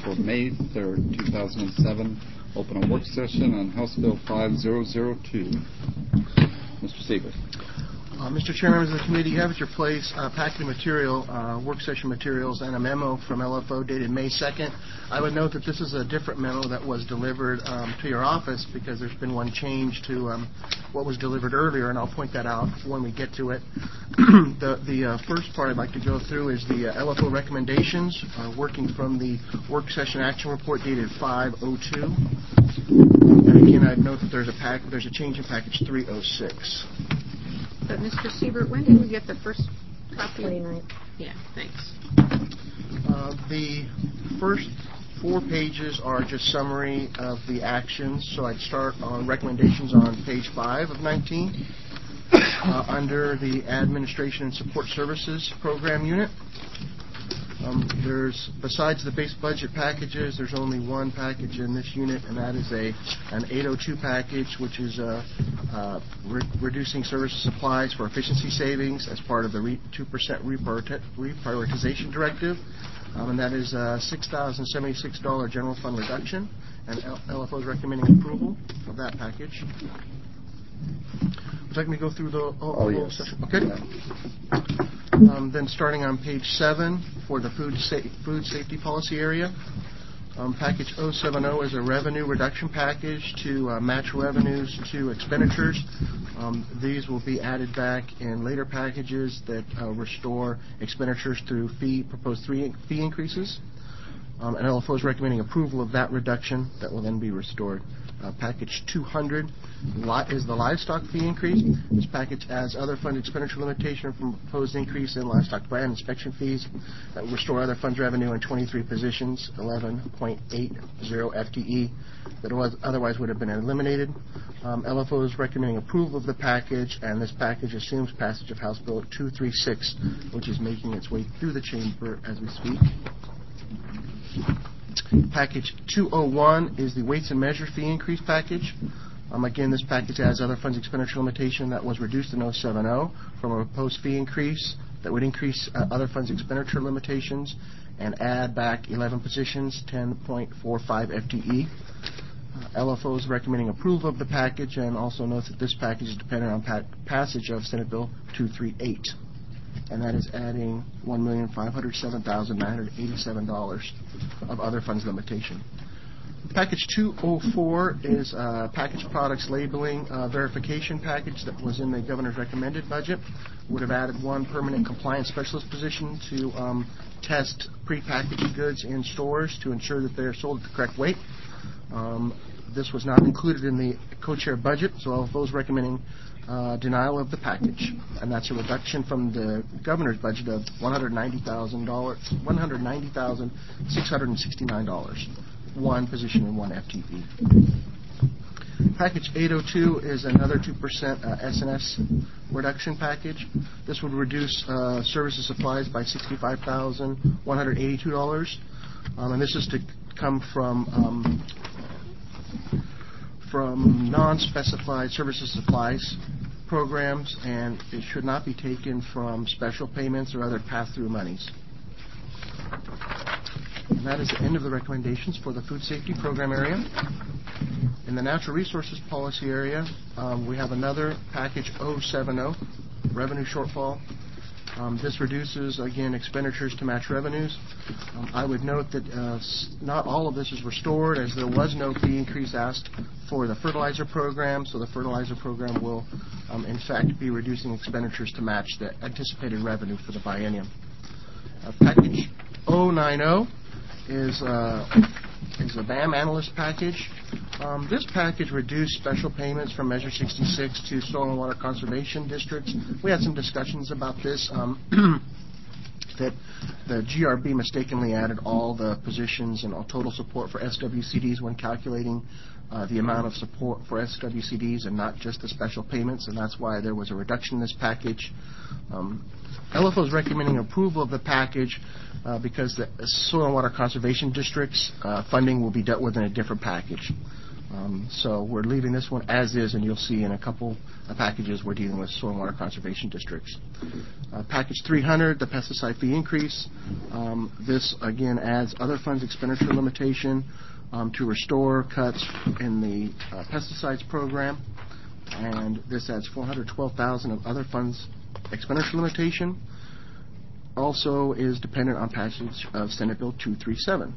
for May 3rd, 2007. Open a work session on House Bill 5002. Mr. Siebert. Mr. Chair, members of the committee, you have at your place packet of material, work session materials, and a memo from LFO dated May 2nd. I would note that this is a different memo that was delivered to your office because there's been one change to what was delivered earlier, and I'll point that out when we get to it. The first part I'd like to go through is the LFO recommendations, working from the work session action report dated 5/02. And again, I'd note that there's a change in package 306. But Mr. Siebert, when did we get the first copy? 29th. Yeah, thanks. The first 4 pages are just summary of the actions, so I'd start on recommendations on page 5 of 19 under the Administration and Support Services Program Unit. Besides the base budget packages, there's only one package in this unit, and that is an 802 package, which is reducing services supplies for efficiency savings as part of the 2% reprioritization directive, and that is a $6,076 general fund reduction, and LFO is recommending approval of that package. Would you like me to go through the whole session? Okay. Then starting on page 7 for the food safety policy area, package 070 is a revenue reduction package to match revenues to expenditures. These will be added back in later packages that restore expenditures through proposed fee increases. And LFO is recommending approval of that reduction that will then be restored. Package 200 is the livestock fee increase. This package adds other fund expenditure limitation from proposed increase in livestock brand inspection fees that will restore other funds revenue in 23 positions, 11.80 FTE that otherwise would have been eliminated. LFO is recommending approval of the package, and this package assumes passage of House Bill 236, which is making its way through the chamber as we speak. Package 201 is the weights and measure fee increase package. Again, this package adds other funds expenditure limitation that was reduced in 070 from a proposed fee increase that would increase other funds expenditure limitations and add back 11 positions, 10.45 FTE. LFO is recommending approval of the package and also notes that this package is dependent on passage of Senate Bill 238. And that is adding $1,507,987 of other funds limitation. Package 204 is package products labeling verification package that was in the governor's recommended budget. Would have added one permanent compliance specialist position to test prepackaged goods in stores to ensure that they're sold at the correct weight. This was not included in the co-chair budget, so LFO is recommending denial of the package, and that's a reduction from the governor's budget of $190,669, one position and one FTE. Package 802 is another 2% S&S reduction package. This would reduce services supplies by $65,182, and this is to come from non-specified services supplies programs, and it should not be taken from special payments or other pass-through monies. And that is the end of the recommendations for the food safety program area. In the natural resources policy area, we have another package 070, revenue shortfall. This reduces, again, expenditures to match revenues. I would note that not all of this is restored, as there was no fee increase asked for the fertilizer program, so the fertilizer program will, in fact, be reducing expenditures to match the anticipated revenue for the biennium. Package 090 is a BAM analyst package. This package reduced special payments from Measure 66 to soil and water conservation districts. We had some discussions about this, that the GRB mistakenly added all the positions and all total support for SWCDs when calculating the amount of support for SWCDs and not just the special payments, and that's why there was a reduction in this package. LFO is recommending approval of the package because the soil and water conservation districts funding will be dealt with in a different package. So we're leaving this one as is, and you'll see in a couple of packages we're dealing with soil and water conservation districts. Package 300, the pesticide fee increase. This, again, adds other funds expenditure limitation to restore cuts in the pesticides program. And this adds $412,000 of other funds expenditure limitation. Also is dependent on passage of Senate Bill 237.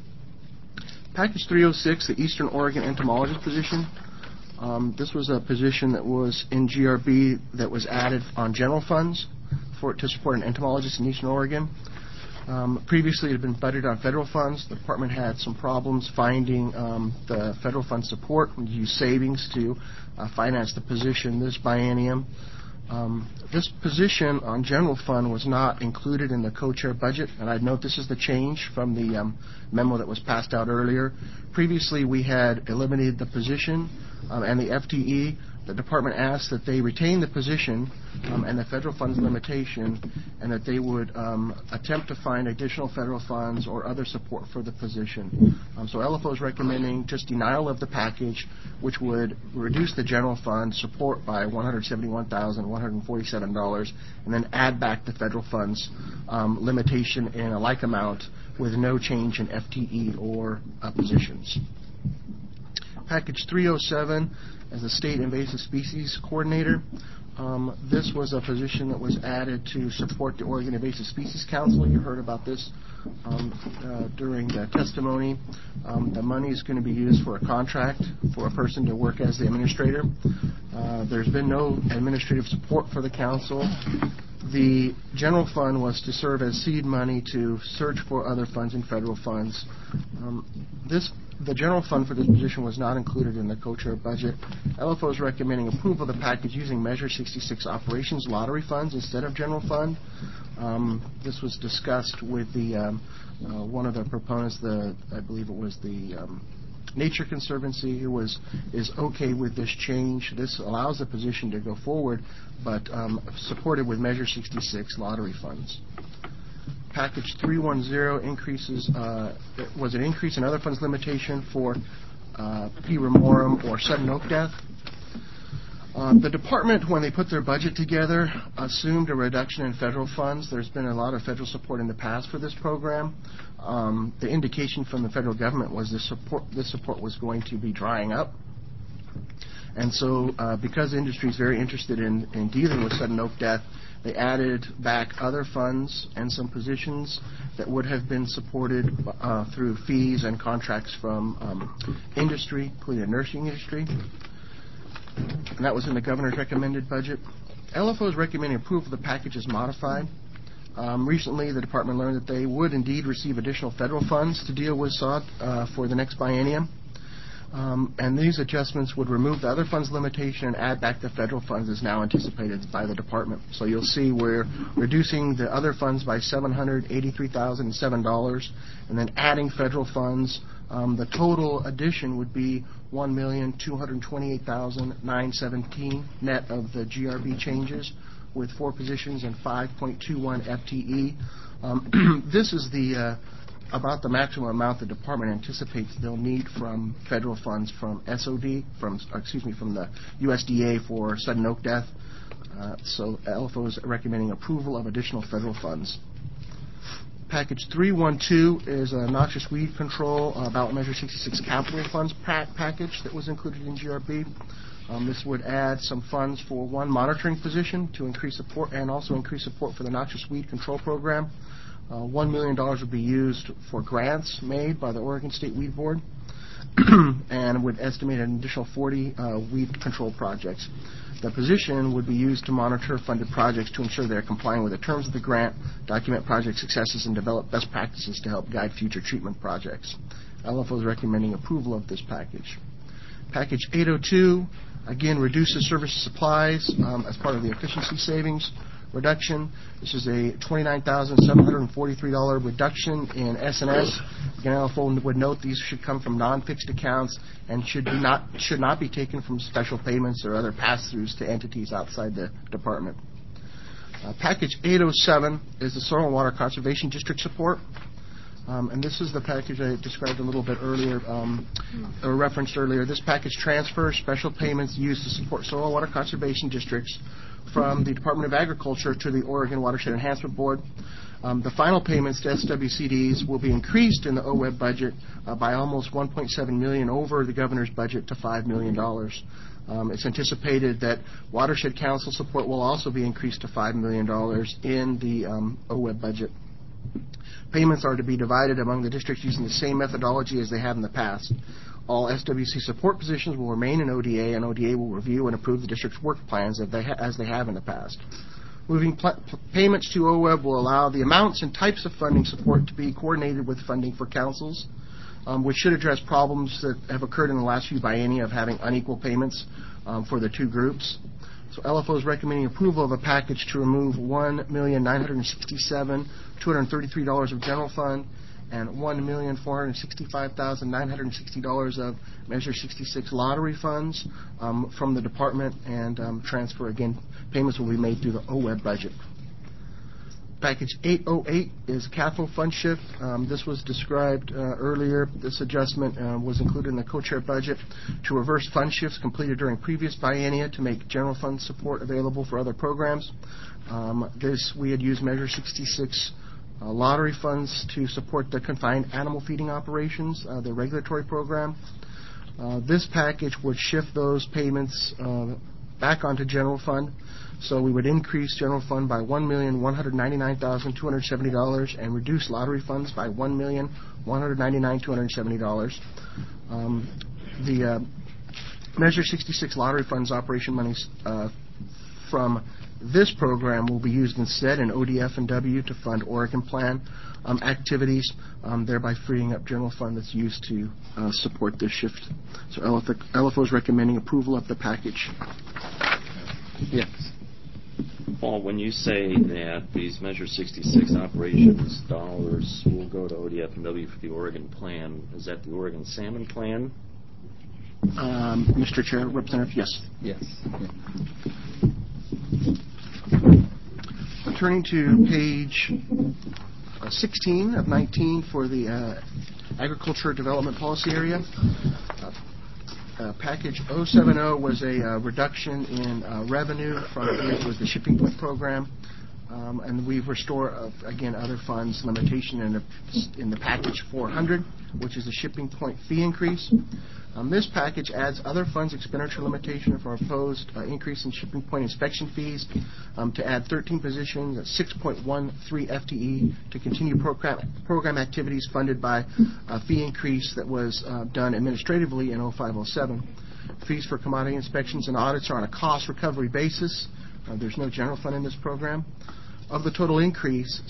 Package 306, the Eastern Oregon entomologist position. This was a position that was in GRB that was added on general funds to support an entomologist in Eastern Oregon. Previously, it had been budgeted on federal funds. The department had some problems finding the federal fund support. We used savings to finance the position this biennium. This position on general fund was not included in the co-chair budget, and I'd note this is the change from the memo that was passed out earlier. Previously, we had eliminated the position and the FTE. The department asked that they retain the position and the federal funds limitation, and that they would attempt to find additional federal funds or other support for the position. So LFO is recommending just denial of the package, which would reduce the general fund support by $171,147, and then add back the federal funds limitation in a like amount with no change in FTE or positions. Package 307 as the State Invasive Species Coordinator. This was a position that was added to support the Oregon Invasive Species Council. You heard about this during the testimony. The money is going to be used for a contract for a person to work as the administrator. There's been no administrative support for the council. The general fund was to serve as seed money to search for other funds and federal funds. The general fund for this position was not included in the co-chair budget. LFO is recommending approval of the package using Measure 66 operations lottery funds instead of general fund. This was discussed with the one of the proponents, I believe it was the Nature Conservancy, who is okay with this change. This allows the position to go forward, but supported with Measure 66 lottery funds. Package 310 increases was an increase in other funds limitation for P. remorum or sudden oak death. The department, when they put their budget together, assumed a reduction in federal funds. There's been a lot of federal support in the past for this program. The indication from the federal government was this support was going to be drying up. And so because the industry is very interested in dealing with sudden oak death, they added back other funds and some positions that would have been supported through fees and contracts from industry, including the nursing industry. And that was in the governor's recommended budget. LFO is recommending approval of the package as modified. Recently, the department learned that they would indeed receive additional federal funds to deal with SOD for the next biennium. And these adjustments would remove the other funds limitation and add back the federal funds as now anticipated by the department. So you'll see we're reducing the other funds by $783,007 and then adding federal funds. The total addition would be $1,228,917 net of the GRB changes, with 4 positions and 5.21 FTE. This is about the maximum amount the department anticipates they'll need from federal funds from SOD, from the USDA for sudden oak death. So LFO is recommending approval of additional federal funds. Package 312 is a noxious weed control ballot measure 66 capital funds package that was included in GRB. This would add some funds for one monitoring position to increase support and also increase support for the noxious weed control program. $1 million would be used for grants made by the Oregon State Weed Board and would estimate an additional 40 weed control projects. The position would be used to monitor funded projects to ensure they're complying with the terms of the grant, document project successes, and develop best practices to help guide future treatment projects. LFO is recommending approval of this package. Package 802, again, reduces service supplies as part of the efficiency savings reduction. This is a $29,743 reduction in S&S. Again, LFO would note these should come from non-fixed accounts and should not be taken from special payments or other pass-throughs to entities outside the department. Package 807 is the Soil and Water Conservation District support. And this is the package I described a little bit earlier, or referenced earlier. This package transfers special payments used to support soil and water conservation districts from the Department of Agriculture to the Oregon Watershed Enhancement Board. The final payments to SWCDs will be increased in the OWEB budget by almost $1.7 million over the governor's budget to $5 million. It's anticipated that Watershed Council support will also be increased to $5 million in the OWEB budget. Payments are to be divided among the districts using the same methodology as they have in the past. All SWC support positions will remain in ODA, and ODA will review and approve the district's work plans as they have in the past. Moving payments to OWEB will allow the amounts and types of funding support to be coordinated with funding for councils, which should address problems that have occurred in the last few biennia of having unequal payments for the two groups. So LFO is recommending approval of a package to remove $1,967,233 of general fund and $1,465,960 of Measure 66 lottery funds from the department, and transfer, again, payments will be made through the OWEB budget. Package 808 is capital fund shift. This was described earlier. This adjustment was included in the co-chair budget to reverse fund shifts completed during previous biennia to make general fund support available for other programs. We had used Measure 66 lottery funds to support the confined animal feeding operations, the regulatory program. This package would shift those payments back onto general fund. So we would increase general fund by $1,199,270 and reduce lottery funds by $1,199,270. The Measure 66 lottery funds operation monies from this program will be used instead in ODF and W to fund Oregon Plan activities, thereby freeing up general fund that's used to support this shift. So LFO is recommending approval of the package. Yes. Paul, when you say that these Measure 66 operations dollars will go to ODF and W for the Oregon Plan, is that the Oregon Salmon Plan? Mr. Chair, Representative, yes. Yes. Turning to page 16 of 19 for the Agriculture Development Policy area. Package 070 was a reduction in revenue from, I believe it was the Shipping Point program, and we've restored, again, other funds limitation in the package 400, which is the Shipping Point fee increase. This package adds other funds expenditure limitation for a proposed increase in Shipping Point inspection fees to add 13 positions at 6.13 FTE to continue program activities funded by a fee increase that was done administratively in 0507. Fees for commodity inspections and audits are on a cost recovery basis. There's no general fund in this program. Of the total increase,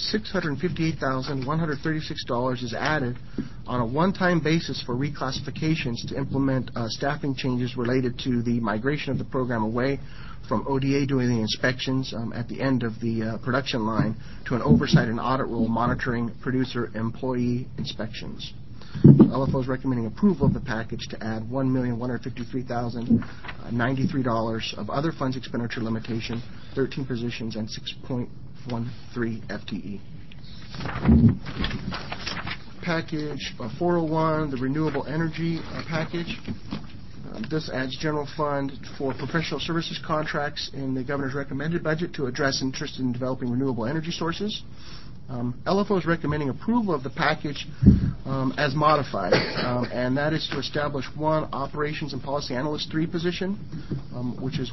$658,136 is added on a one-time basis for reclassifications to implement staffing changes related to the migration of the program away from ODA doing the inspections at the end of the production line to an oversight and audit role monitoring producer-employee inspections. LFO is recommending approval of the package to add $1,153,093 of other funds expenditure limitation, 13 positions, and 6.13 FTE. Package 401, the renewable energy package. This adds general fund for professional services contracts in the governor's recommended budget to address interest in developing renewable energy sources. LFO is recommending approval of the package as modified, and that is to establish one Operations and Policy Analyst 3 position, which is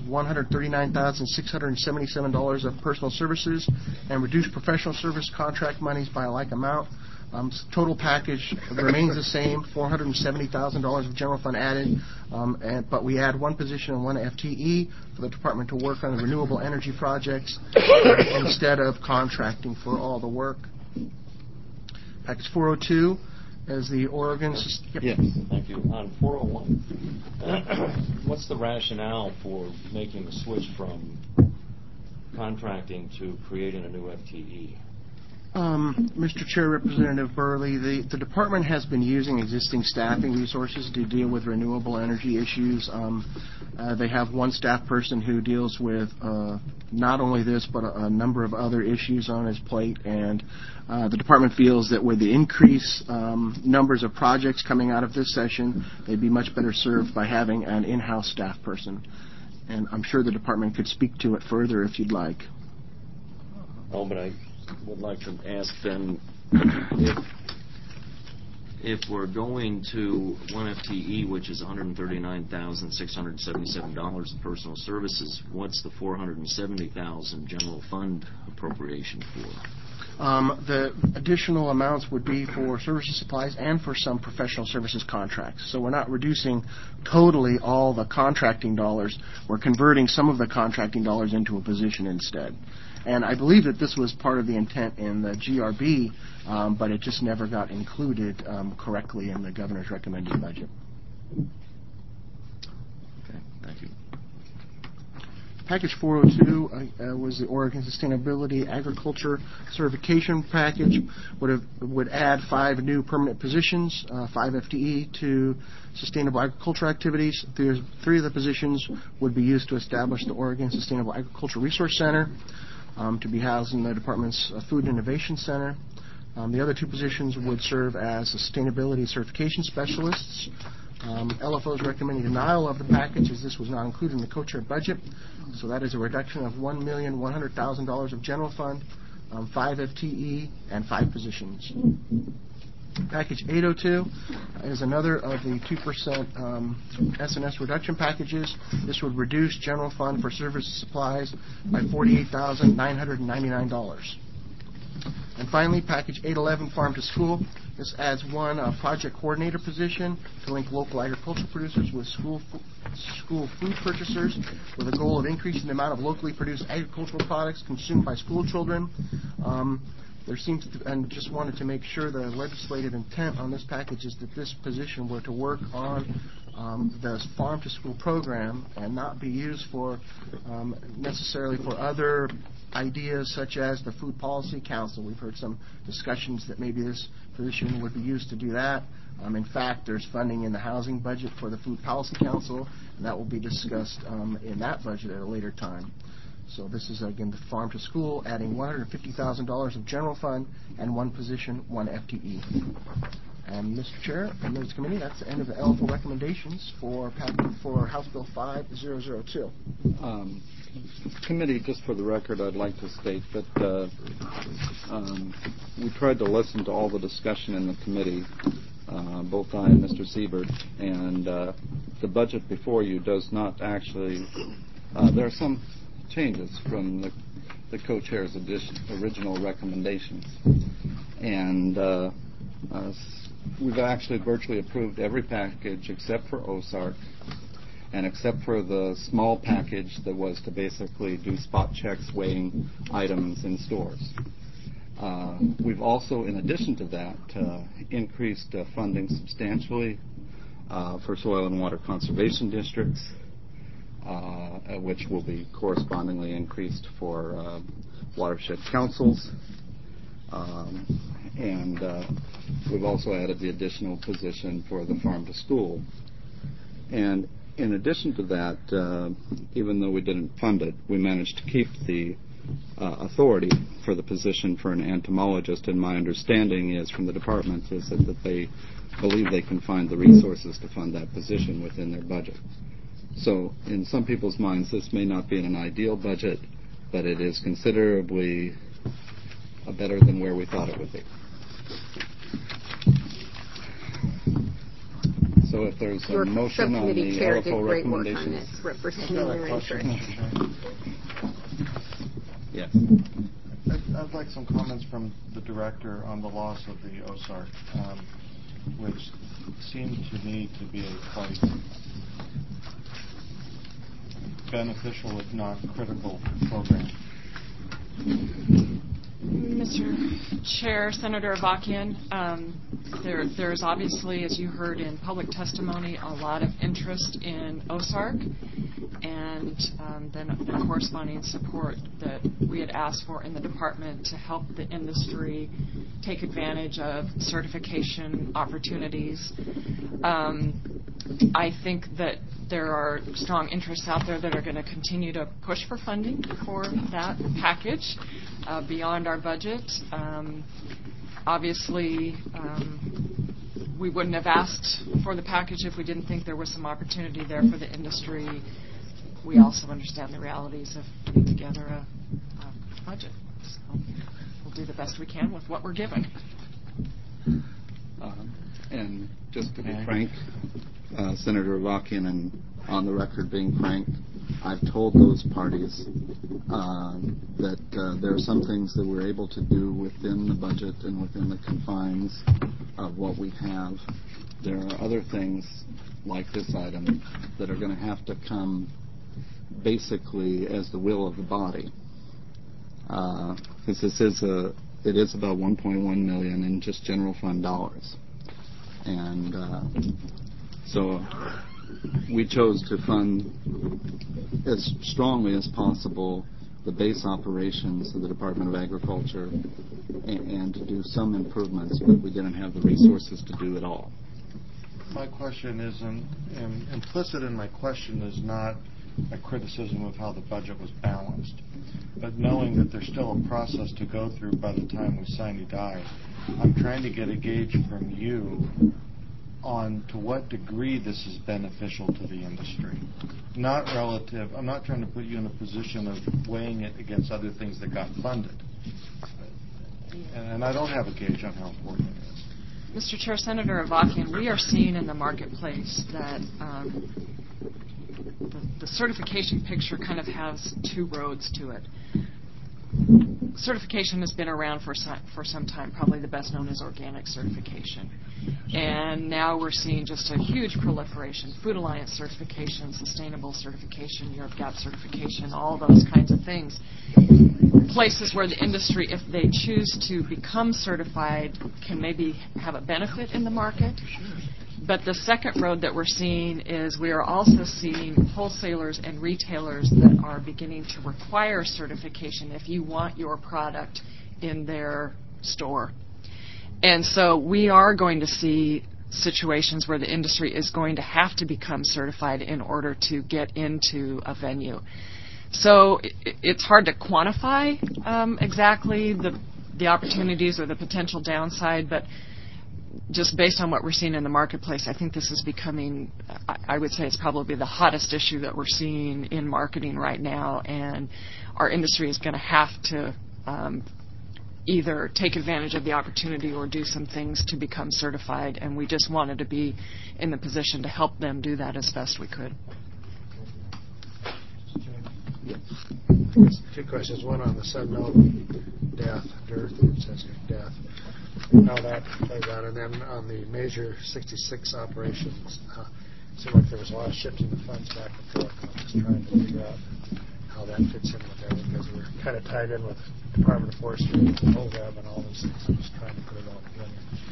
$139,677 of personal services, and reduce professional service contract monies by a like amount. Total package remains the same, $470,000 of general fund added, but we add one position and one FTE for the department to work on the renewable energy projects instead of contracting for all the work. Package 402 is the Oregon... Yes. Thank you. On 401, what's the rationale for making the switch from contracting to creating a new FTE? Mr. Chair, Representative Burley, the department has been using existing staffing resources to deal with renewable energy issues. They have one staff person who deals with not only this, but a number of other issues on his plate, and the department feels that with the increased numbers of projects coming out of this session, they'd be much better served by having an in-house staff person. And I'm sure the department could speak to it further if you'd like. Oh, but I would like to ask then, if we're going to 1 FTE, which is $139,677 in personal services, what's the $470,000 general fund appropriation for? The additional amounts would be for services supplies and for some professional services contracts. So we're not reducing totally all the contracting dollars. We're converting some of the contracting dollars into a position instead. And I believe that this was part of the intent in the GRB, but it just never got included correctly in the governor's recommended budget. Okay, thank you. Package 402 was the Oregon Sustainability Agriculture Certification Package. Would add 5 new permanent positions, 5 FTE to sustainable agriculture activities. 3 of the positions would be used to establish the Oregon Sustainable Agriculture Resource Center, to be housed in the department's Food Innovation Center. The other 2 positions would serve as sustainability certification specialists. LFO is recommending denial of the package as this was not included in the co-chair budget. So that is a reduction of $1,100,000 of general fund, 5 FTE, and 5 positions. Package 802 is another of the 2% S&S reduction packages. This would reduce general fund for service supplies by $48,999. And finally, Package 811, Farm to School. This adds 1 project coordinator position to link local agricultural producers with school food purchasers with a goal of increasing the amount of locally produced agricultural products consumed by school children. And just wanted to make sure the legislative intent on this package is that this position were to work on the Farm to School program and not be used for necessarily for other ideas such as the Food Policy Council. We've heard some discussions that maybe this position would be used to do that. In fact, there's funding in the housing budget for the Food Policy Council, and that will be discussed in that budget at a later time. So this is, again, the Farm to School, adding $150,000 of general fund and 1 position, 1 FTE. And Mr. Chair, and members of the committee, that's the end of the LFO recommendations for House Bill 5002. Committee, just for the record, I'd like to state that we tried to listen to all the discussion in the committee, both I and Mr. Siebert, and the budget before you does not actually, there are some changes from the co-chair's original recommendations. And we've actually virtually approved every package except for OSARC and except for the small package that was to basically do spot checks weighing items in stores. We've also, in addition to that, increased funding substantially for soil and water conservation districts, which will be correspondingly increased for watershed councils. And we've also added the additional position for the Farm to School. And in addition to that, even though we didn't fund it, we managed to keep the authority for the position for an entomologist, and my understanding is from the department is that they believe they can find the resources to fund that position within their budget. So in some people's minds, this may not be an ideal budget, but it is considerably better than where we thought it would be. So if there's a motion on the LFO recommendations. Representing your interest. Yes. I'd like some comments from the director on the loss of the OSARC, which seemed to me to be a quite beneficial, if not critical, program. Mr. Chair, Senator Avakian. There's obviously, as you heard in public testimony, a lot of interest in OSARC and then the corresponding support that we had asked for in the department to help the industry take advantage of certification opportunities. I think that there are strong interests out there that are going to continue to push for funding for that package beyond our budget. Obviously, we wouldn't have asked for the package if we didn't think there was some opportunity there for the industry. We also understand the realities of putting together a budget. So we'll do the best we can with what we're given. And just to be frank, Senator Avakian, and on the record being frank, I've told those parties that there are some things that we're able to do within the budget and within the confines of what we have. There are other things like this item that are going to have to come basically as the will of the body. Because it is about $1.1 million in just general fund dollars. And so we chose to fund as strongly as possible the base operations of the Department of Agriculture and to do some improvements, but we didn't have the resources to do it all. My question isn't, implicit in my question is not a criticism of how the budget was balanced, but knowing that there's still a process to go through by the time we sine die, I'm trying to get a gauge from you on to what degree this is beneficial to the industry. Not relative, I'm not trying to put you in a position of weighing it against other things that got funded. And I don't have a gauge on how important it is. Mr. Chair, Senator Avakian, we are seeing in the marketplace that the certification picture kind of has two roads to it. Certification has been around for some time. Probably the best known is organic certification. And now we're seeing just a huge proliferation. Food Alliance certification, sustainable certification, Europe GAP certification, all those kinds of things. Places where the industry, if they choose to become certified, can maybe have a benefit in the market. But the second road that we're seeing is we are also seeing wholesalers and retailers that are beginning to require certification if you want your product in their store. And so we are going to see situations where the industry is going to have to become certified in order to get into a venue. So it's hard to quantify exactly the opportunities or the potential downside, but just based on what we're seeing in the marketplace, I think this is becoming, I would say it's probably the hottest issue that we're seeing in marketing right now, and our industry is going to have to either take advantage of the opportunity or do some things to become certified, and we just wanted to be in the position to help them do that as best we could. Two questions. One on the sudden death, dearth, it says here, death. How that plays out. And then on the Measure 66 operations, it seemed like there was a lot of shifting the funds back and forth. I'm just trying to figure out how that fits in with everything, because we're kind of tied in with Department of Forestry, OVEB, and all those things. I'm just trying to put it all together.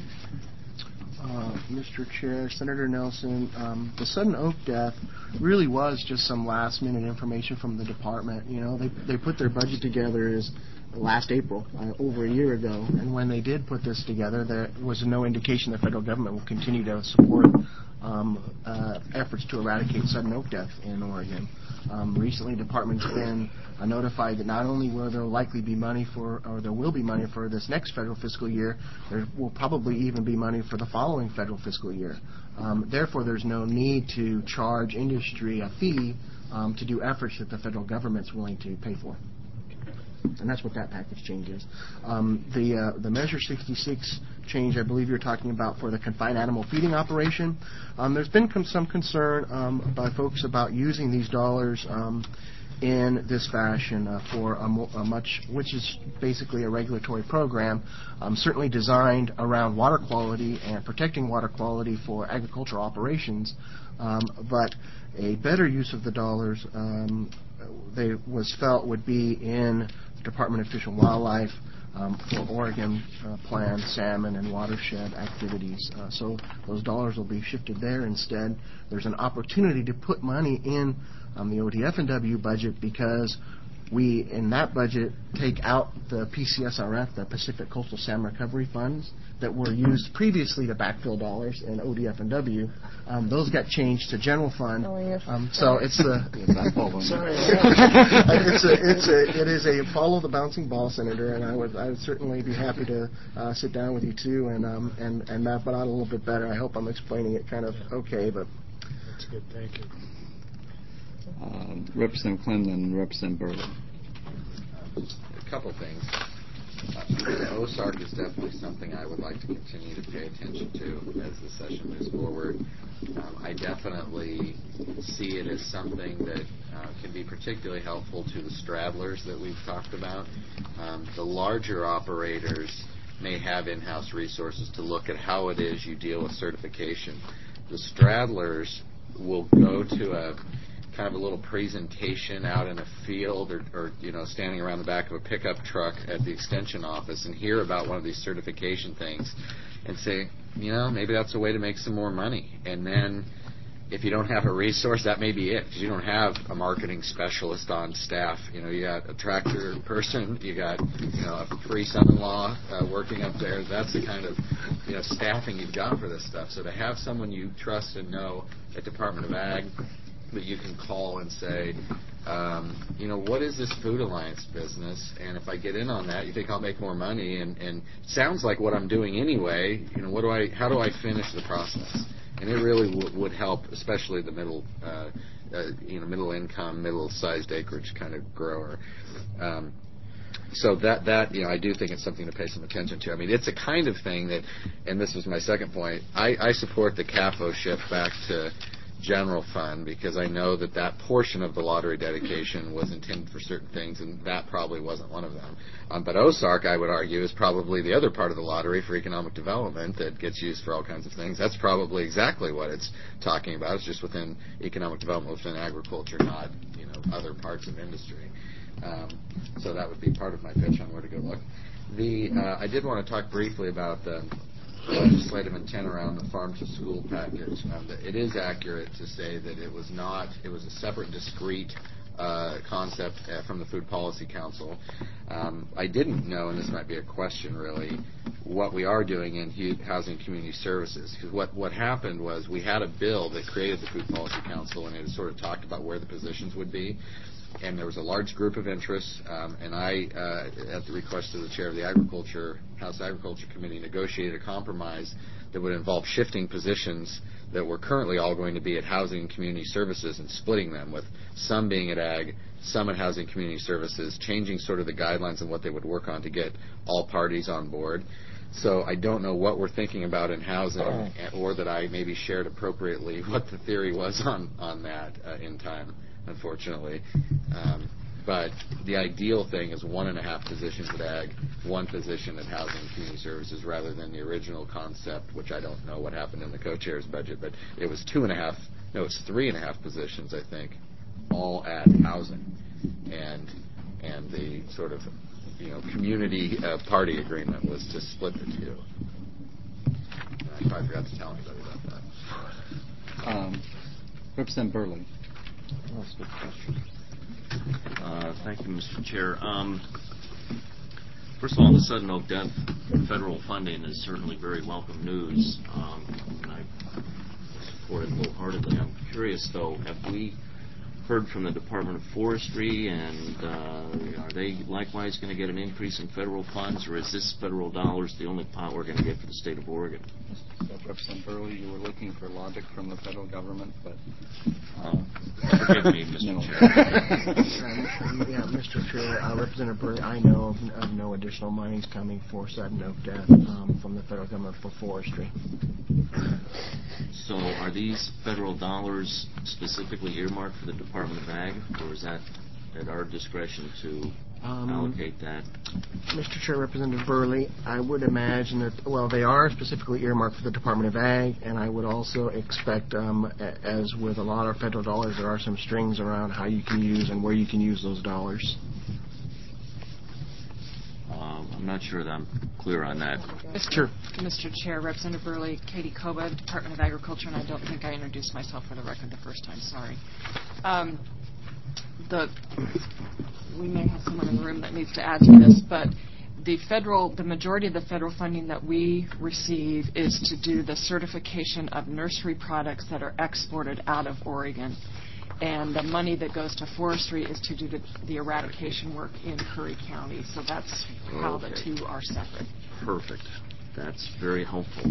Mr. Chair, Senator Nelson, the sudden oak death really was just some last-minute information from the department. You know, they put their budget together as last April, over a year ago, and when they did put this together, there was no indication the federal government will continue to support efforts to eradicate sudden oak death in Oregon. Recently, the department's been notified that not only will there likely be money for, or there will be money for this next federal fiscal year, there will probably even be money for the following federal fiscal year. Therefore, there's no need to charge industry a fee to do efforts that the federal government's willing to pay for. And that's what that package change is. The Measure 66 change, I believe you're talking about for the confined animal feeding operation. There's been some concern by folks about using these dollars in this fashion for which is basically a regulatory program, certainly designed around water quality and protecting water quality for agricultural operations. But a better use of the dollars was felt would be in Department of Fish and Wildlife, for Oregon Plan salmon and watershed activities. So those dollars will be shifted there instead. There's an opportunity to put money in the ODF&W budget because we, in that budget, take out the PCSRF, the Pacific Coastal Salmon Recovery Funds, that were used previously to backfill dollars in ODF&W. Those got changed to general fund. So it's it is a follow the bouncing ball, Senator, and I would certainly be happy to sit down with you too and map it out a little bit better. I hope I'm explaining it kind of okay, but That's good. Thank you. Representative Clinton and Representative Burley. A couple things. OSARC is definitely something I would like to continue to pay attention to as the session moves forward. I definitely see it as something that can be particularly helpful to the straddlers that we've talked about. The larger operators may have in-house resources to look at how it is you deal with certification. The straddlers will go to a kind of a little presentation out in a field or standing around the back of a pickup truck at the extension office and hear about one of these certification things and say, maybe that's a way to make some more money. And then if you don't have a resource, that may be it, because you don't have a marketing specialist on staff. You got a tractor person, you got a free son-in-law working up there. That's the kind of staffing you've got for this stuff. So to have someone you trust and know at Department of Ag that you can call and say, what is this Food Alliance business? And if I get in on that, you think I'll make more money? And it sounds like what I'm doing anyway. How do I finish the process? And it really would help, especially the middle income, middle-sized acreage kind of grower. So that I do think it's something to pay some attention to. I mean, it's a kind of thing that, and this was my second point, I support the CAFO shift back to general fund because I know that portion of the lottery dedication was intended for certain things, and that probably wasn't one of them. But OSARC, I would argue, is probably the other part of the lottery for economic development that gets used for all kinds of things. That's probably exactly what it's talking about. It's just within economic development, within agriculture, not other parts of industry. So that would be part of my pitch on where to go look. I did want to talk briefly about the legislative intent around the farm to school package. It is accurate to say that it was a separate, discrete concept from the Food Policy Council. I didn't know, and this might be a question really, what we are doing in Housing and Community Services. Because what happened was we had a bill that created the Food Policy Council, and it sort of talked about where the positions would be. And there was a large group of interests, and I, at the request of the chair of the House Agriculture Committee, negotiated a compromise that would involve shifting positions that were currently all going to be at Housing and Community Services and splitting them, with some being at Ag, some at Housing and Community Services, changing sort of the guidelines and what they would work on to get all parties on board. So I don't know what we're thinking about in housing, or that I maybe shared appropriately what the theory was on that in time, unfortunately. But the ideal thing is 1.5 positions at Ag, 1 position at Housing and Community Services, rather than the original concept, which I don't know what happened in the co-chair's budget, but it was 3.5 positions, I think, all at Housing. And the sort of community party agreement was to split the two. And I probably forgot to tell anybody about that. Representative Burley. that's a good question. Thank you, Mr. Chair. First of all, the sudden Oak Death federal funding is certainly very welcome news, and I support it wholeheartedly. I'm curious, though, have we heard from the Department of Forestry, and are they likewise going to get an increase in federal funds, or is this federal dollars the only pot we're going to get for the state of Oregon? Representative Burley, you were looking for logic from the federal government, but... Forgive me, Mr. Chair. Yeah, Mr. Chair, Representative Burley, I know of no additional monies coming for sudden Oak Death from the federal government for forestry. So are these federal dollars specifically earmarked for the Department of Ag, or is that at our discretion to allocate that? Mr. Chair, Representative Burley, I would imagine that, well, they are specifically earmarked for the Department of Ag, and I would also expect, as with a lot of federal dollars, there are some strings around how you can use and where you can use those dollars. I'm I'm not sure that I'm clear on that. Mr. Chair, Representative Burley, Katie Koba, Department of Agriculture, and I don't think I introduced myself for the record the first time. Sorry. We may have someone in the room that needs to add to this, but the majority of the federal funding that we receive is to do the certification of nursery products that are exported out of Oregon. And the money that goes to forestry is to do the eradication work in Curry County. So that's how the two are separate. Perfect. That's very helpful.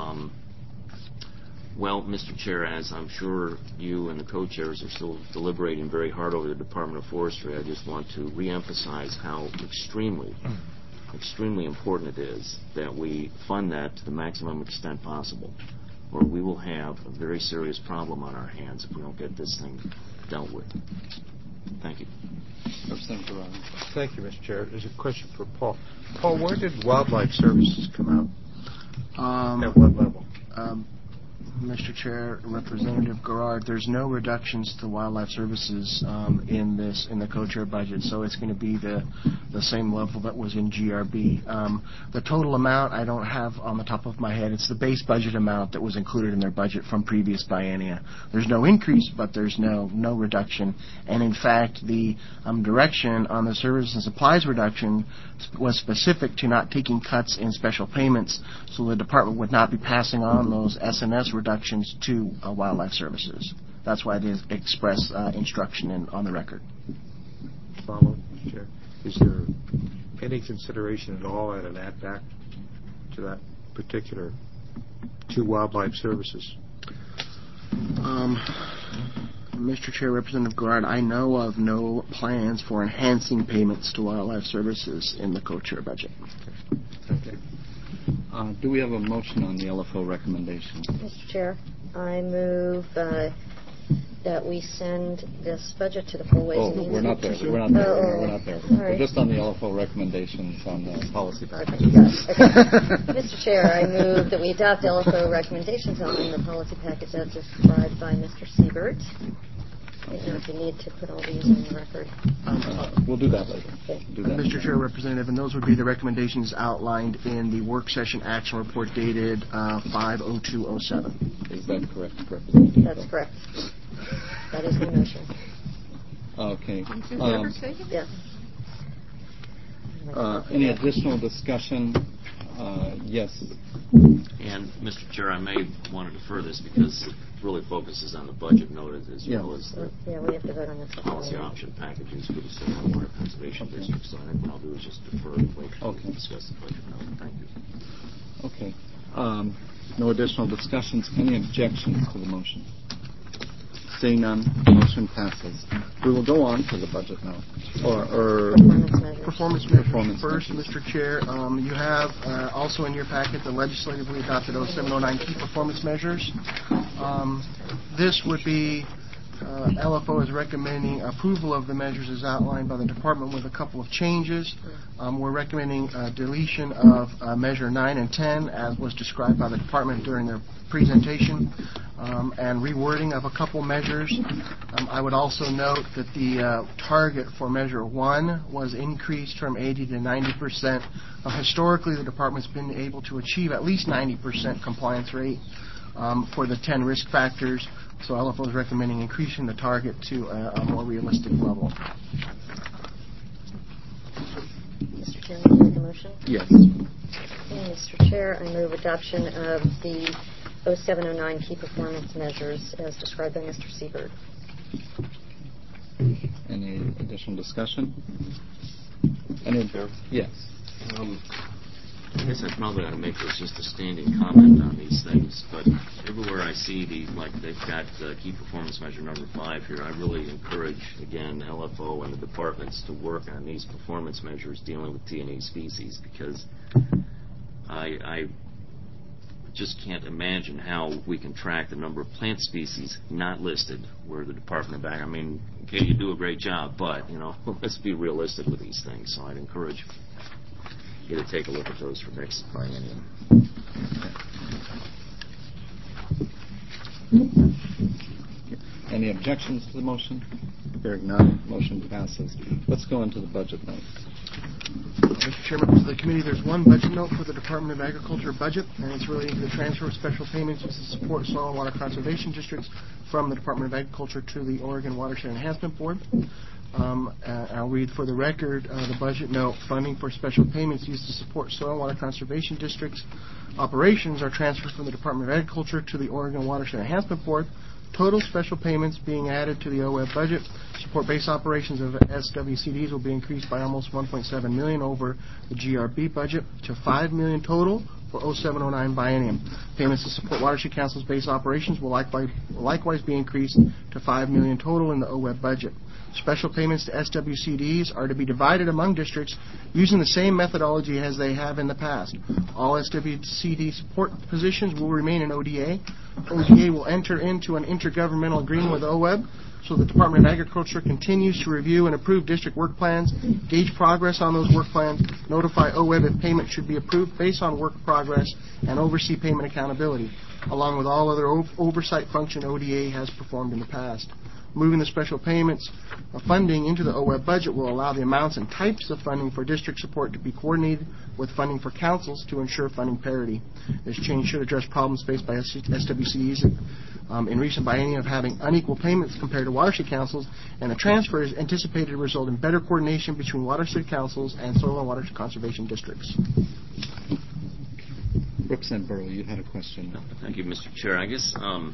Well, Mr. Chair, as I'm sure you and the co-chairs are still deliberating very hard over the Department of Forestry, I just want to reemphasize how extremely important it is that we fund that to the maximum extent possible, or we will have a very serious problem on our hands if we don't get this thing dealt with. Thank you. Representative Ryan. Thank you, Mr. Chair. There's a question for Paul. Paul, where did Wildlife Services come out? At what level? Mr. Chair, Representative Garrard, there's no reductions to Wildlife Services in the co-chair budget, so it's going to be the same level that was in GRB. The total amount I don't have on the top of my head. It's the base budget amount that was included in their budget from previous biennia. There's no increase, but there's no reduction. And in fact, the direction on the services and supplies reduction was specific to not taking cuts in special payments, so the department would not be passing on those S&S reductions to Wildlife Services. That's why it is express instruction on the record. Follow, Mr. Chair. Is there any consideration at all at an add-back to that particular to Wildlife Services? Mr. Chair, Representative Garrard, I know of no plans for enhancing payments to Wildlife Services in the co-chair budget. Okay. Do we have a motion on the LFO recommendation? Mr. Chair, I move that we send this budget to the full Ways and Means. We're not there. We're not there. We're not there. We're just on the LFO recommendations on the policy package. Okay. Mr. Chair, I move that we adopt LFO recommendations on the policy package as described by Mr. Siebert. I don't know if you need to put all these in the record. We'll do that later. Okay. Mr. Chair, Representative, and those would be the recommendations outlined in the work session action report dated 5/02/07. Is that correct, Representative? That's correct. That is my motion. Okay. Yes. Any additional discussion? Yes. And, Mr. Chair, I may want to defer this because it really focuses on the budget note as well as the we have to vote on this policy option packages for the Sonoma Water Conservation District. So I think what I'll do is just defer and wait to discuss the budget note. Thank you. Okay. No additional discussions. Any objections to the motion? Seeing none, motion passes. We will go on to the budget now. Performance measures. First, Mr. Chair, you have also in your packet the legislatively adopted 0709 key performance measures. This would be LFO is recommending approval of the measures as outlined by the department with a couple of changes. We're recommending deletion of measure 9 and 10 as was described by the department during their presentation, and rewording of a couple measures. I would also note that the target for measure 1 was increased from 80 to 90%. Historically, the department's been able to achieve at least 90% compliance rate for the 10 risk factors. So LFO is recommending increasing the target to a more realistic level. Mr. Chair, will you make a motion? Yes. Okay, Mr. Chair, I move adoption of the 0709 key performance measures as described by Mr. Siebert. Any additional discussion? Any? Yes. I guess I probably ought to make this just a standing comment on these things, but everywhere I see they've got key performance measure number 5 here, I really encourage, again, LFO and the departments to work on these performance measures dealing with T&E species, because I just can't imagine how we can track the number of plant species not listed where the Department of Ag. I mean, okay, you do a great job, but, let's be realistic with these things. So I'd encourage you to take a look at those for next biennium. Any objections to the motion? Hearing none, motion passes. Let's go into the budget note. Mr. Chair, members of the committee, there's one budget note for the Department of Agriculture budget, and it's relating to the transfer of special payments to support soil and water conservation districts from the Department of Agriculture to the Oregon Watershed Enhancement Board. I'll read for the record the budget note. Funding for special payments used to support soil and water conservation districts operations are transferred from the Department of Agriculture to the Oregon Watershed Enhancement Board. Total special payments being added to the OWEB budget. Support base operations of SWCDs will be increased by almost $1.7 million over the GRB budget to $5 million total for 0709 biennium. Payments to support watershed council's base operations will likewise be increased to $5 million total in the OWEB budget. Special payments to SWCDs are to be divided among districts using the same methodology as they have in the past. All SWCD support positions will remain in ODA. ODA will enter into an intergovernmental agreement with OWEB, so the Department of Agriculture continues to review and approve district work plans, gauge progress on those work plans, notify OWEB if payment should be approved based on work progress, and oversee payment accountability, along with all other oversight function ODA has performed in the past. Moving the special payments funding into the OWEB budget will allow the amounts and types of funding for district support to be coordinated with funding for councils to ensure funding parity. This change should address problems faced by SWCDs in recent biennium of having unequal payments compared to watershed councils, and the transfer is anticipated to result in better coordination between watershed councils and soil and water conservation districts. Representative Burley, you had a question. Thank you, Mr. Chair. I guess I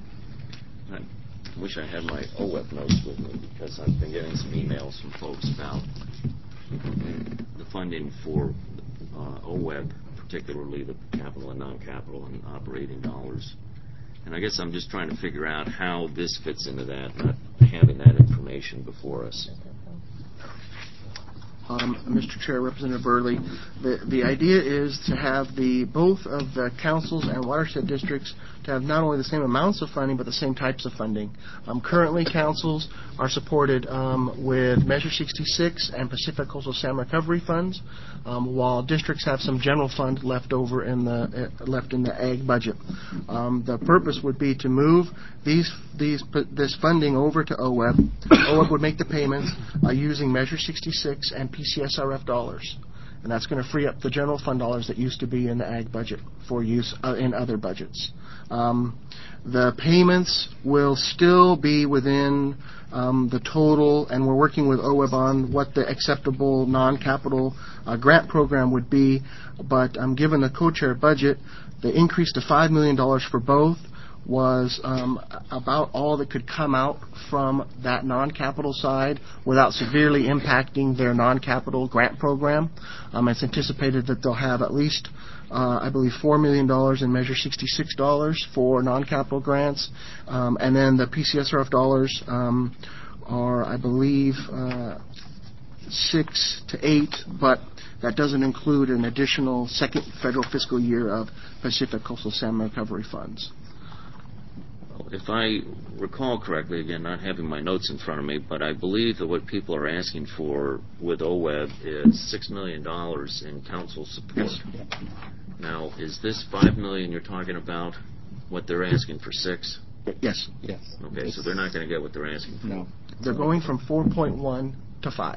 wish I had my OWEB notes with me, because I've been getting some emails from folks about the funding for OWEB, particularly the capital and non-capital and operating dollars. And I guess I'm just trying to figure out how this fits into that, not having that information before us. Mr. Chair, Representative Burley, the idea is to have both of the councils and watershed districts to have not only the same amounts of funding but the same types of funding. Currently, councils are supported with Measure 66 and Pacific Coastal Salmon Recovery funds, while districts have some general fund left over left in the ag budget. The purpose would be to move this funding over to OWEB. OWEB would make the payments using Measure 66 and PCSRF dollars, and that's going to free up the general fund dollars that used to be in the ag budget for use in other budgets. The payments will still be within the total, and we're working with OWEB on what the acceptable non-capital grant program would be, but given the co-chair budget, the increase to $5 million for both was about all that could come out from that non-capital side without severely impacting their non-capital grant program. It's anticipated that they'll have at least, I believe, $4 million in Measure 66 dollars for non-capital grants, and then the PCSRF dollars are, I believe, 6 to 8, but that doesn't include an additional second federal fiscal year of Pacific Coastal Salmon Recovery funds. If I recall correctly, again, not having my notes in front of me, but I believe that what people are asking for with OWEB is $6 million in council support. Yes. Now, is this $5 million you're talking about what they're asking for 6? Yes. Yes. Okay, so they're not going to get what they're asking for. No. They're going from 4.1 to 5.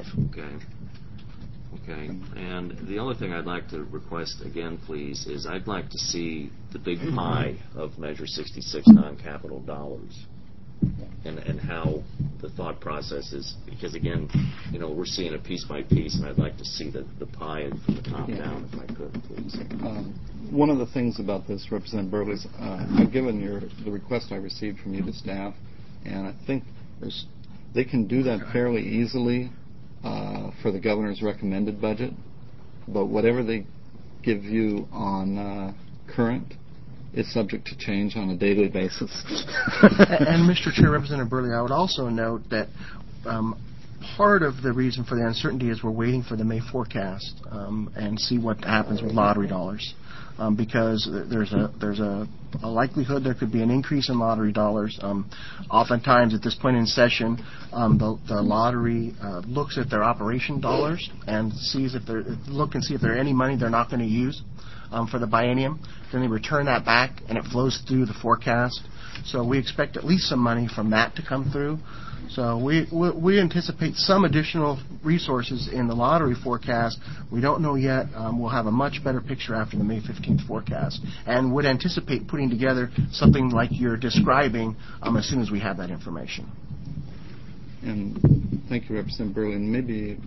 Okay, and the other thing I'd like to request again, please, is I'd like to see the big pie of Measure 66 non-capital dollars, and how the thought process is, because again, we're seeing it piece by piece, and I'd like to see the pie from the top down, if I could, please. One of the things about this, Representative Burley, is I've given the request I received from you to staff, and I think they can do that fairly easily for the governor's recommended budget, but whatever they give you on current is subject to change on a daily basis. And Mr. Chair, Representative Burley, I would also note that part of the reason for the uncertainty is we're waiting for the May forecast and see what happens with lottery dollars, because there's a likelihood there could be an increase in lottery dollars. Oftentimes at this point in session, the lottery looks at their operation dollars and see if there are any money they're not going to use. for the biennium. Then they return that back, and it flows through the forecast. So we expect at least some money from that to come through. So we anticipate some additional resources in the lottery forecast. We don't know yet. We'll have a much better picture after the May 15th forecast, and would anticipate putting together something like you're describing as soon as we have that information. And thank you, Representative Berlin. Maybe,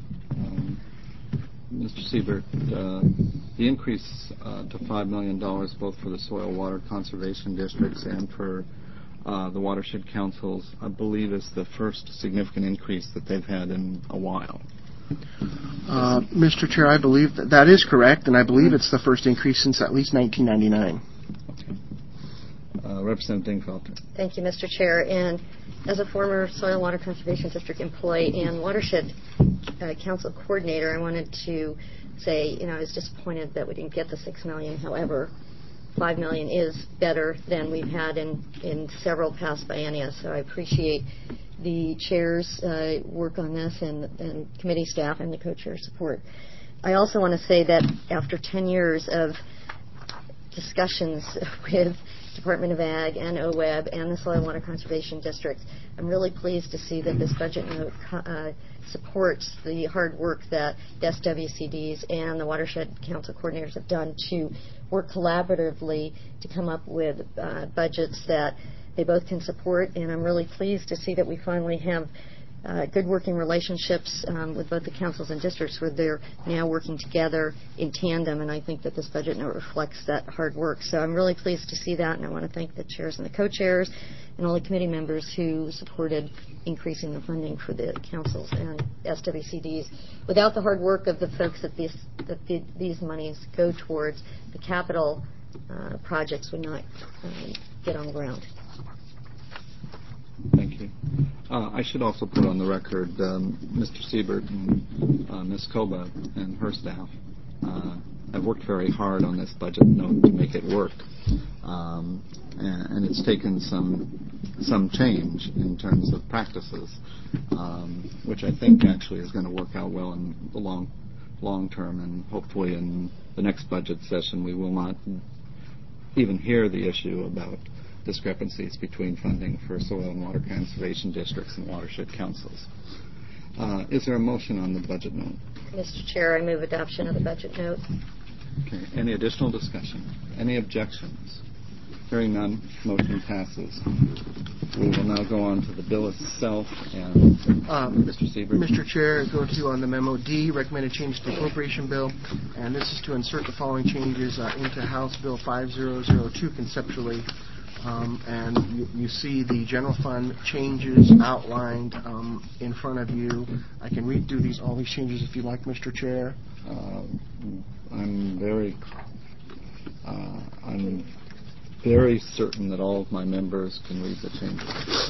Mr. Siebert, the increase to $5 million both for the soil water conservation districts and for the watershed councils, I believe, is the first significant increase that they've had in a while. Mr. Chair, I believe that is correct, and I believe it's the first increase since at least 1999. Representative Dingfelter. Thank you, Mr. Chair. And as a former Soil Water Conservation District employee and Watershed Council coordinator, I wanted to say, I was disappointed that we didn't get the $6 million. However, $5 million is better than we've had in several past biennia. So I appreciate the chair's work on this and committee staff and the co-chair's support. I also want to say that after 10 years of discussions with Department of Ag and OWEB and the Soil Water Conservation District, I'm really pleased to see that this budget note supports the hard work that SWCDs and the Watershed Council coordinators have done to work collaboratively to come up with budgets that they both can support. And I'm really pleased to see that we finally have good working relationships with both the councils and districts where they're now working together in tandem, and I think that this budget note reflects that hard work. So I'm really pleased to see that, and I want to thank the chairs and the co-chairs and all the committee members who supported increasing the funding for the councils and SWCDs. Without the hard work of the folks that these monies go towards, the capital projects would not get on the ground. Thank you. I should also put on the record Mr. Siebert and Ms. Koba and her staff have worked very hard on this budget note to make it work. And it's taken some change in terms of practices, which I think actually is going to work out well in the long term. And hopefully in the next budget session we will not even hear the issue about discrepancies between funding for soil and water conservation districts and watershed councils. Is there a motion on the budget note? Mr. Chair, I move adoption of the budget note. Okay. Any additional discussion? Any objections? Hearing none, motion passes. We will now go on to the bill itself. And Mr. Siebert. Mr. Chair, go to on the memo D, recommended change to the appropriation bill, and this is to insert the following changes into House Bill 5002 conceptually. And you see the general fund changes outlined in front of you. I can read through all these changes if you like, Mr. Chair. I'm very certain that all of my members can read the changes.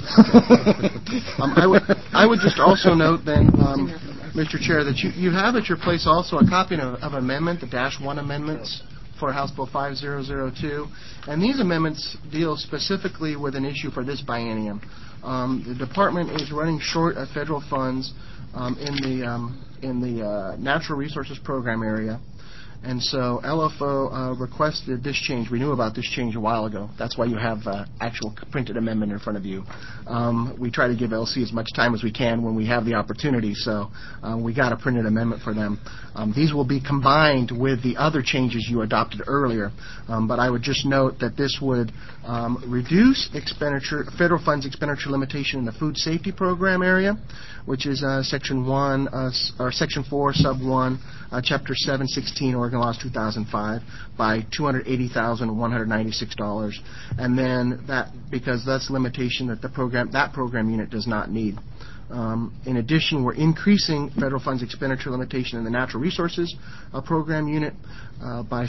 I would just also note then, Mr. Chair, that you have at your place also a copy of amendment, the -1 amendments for House Bill 5002, and these amendments deal specifically with an issue for this biennium. The department is running short of federal funds in the Natural Resources Program area, and so LFO requested this change. We knew about this change a while ago. That's why you have actual printed amendment in front of you. We try to give LC as much time as we can when we have the opportunity, so we got a printed amendment for them. These will be combined with the other changes you adopted earlier, but I would just note that this would reduce federal funds expenditure limitation in the food safety program area, which is Section 4, Sub 1, Chapter 716, Oregon Laws 2005, by $280,196, and then because that's a limitation that that program unit does not need. In addition, we're increasing federal funds expenditure limitation in the natural resources program unit by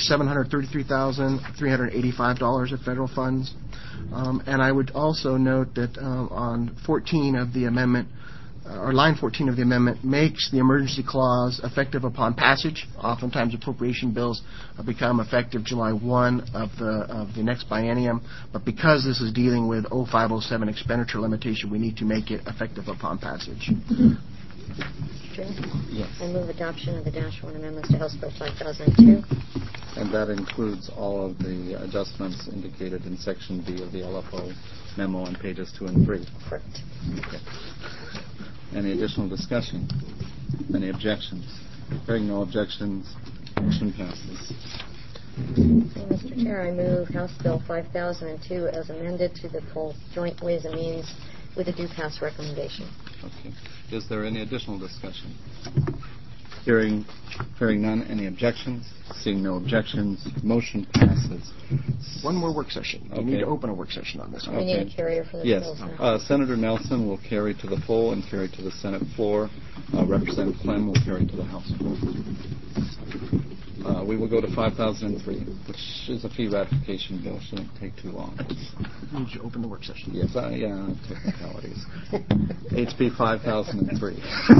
$733,385 of federal funds. And I would also note that on 14 of the amendment, or line 14 of the amendment, makes the emergency clause effective upon passage. Oftentimes appropriation bills become effective July 1 of the next biennium, but because this is dealing with 0507 expenditure limitation, we need to make it effective upon passage. Mr. Chair? Yes. I move adoption of the -1 amendments to House Bill 5002. And that includes all of the adjustments indicated in Section B of the LFO memo on pages 2 and 3. Correct. Okay. Any additional discussion? Any objections? Hearing no objections, motion passes. Mr. Chair, I move House Bill 5002 as amended to the full Joint Ways and Means with a due pass recommendation. Okay. Is there any additional discussion? Hearing none, any objections? Seeing no objections, motion passes. One more work session. You need to open a work session on this one. We need a carrier for this Yes. bill, sir. Senator Nelson will carry to the full and carry to the Senate floor. Representative Clem will carry to the House floor. We will go to 5003, which is a fee ratification bill. Shouldn't take too long. You need to open the work session. Yes, technicalities. HB 5003.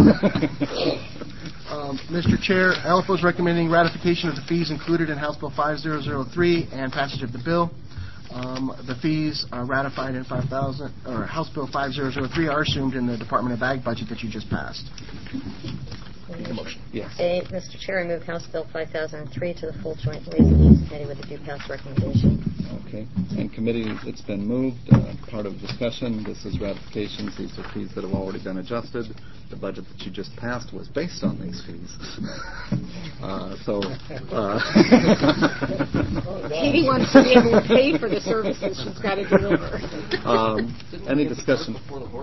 Mr. Chair, LFO is recommending ratification of the fees included in House Bill 5003 and passage of the bill. The fees are ratified in House Bill 5003 are assumed in the Department of Ag budget that you just passed. Need a motion. Yes. Mr. Chair, I move House Bill 5003 to the full Joint Ways and Means Committee with a due pass recommendation. Okay. And committee, it's been moved. Part of discussion. This is ratifications. These are fees that have already been adjusted. The budget that you just passed was based on these fees. Katie wants to be able to pay for the services she's got to deliver. Any discussion?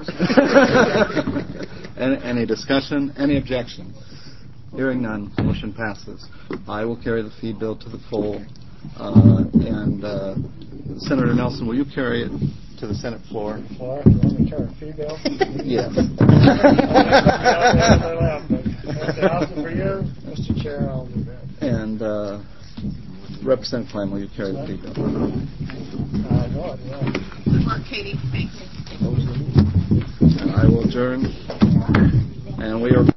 Any discussion? Any objections? Hearing none, motion passes. I will carry the fee bill to the full. And Senator Nelson, will you carry it to the Senate floor? Floor? You want me to carry a fee bill? Yes. For you, Mr. Chair, I'll do that. And Representative Clem, will you carry the fee bill? I know it, yeah. Good work, Katie. Thanks. And I will adjourn. And we are.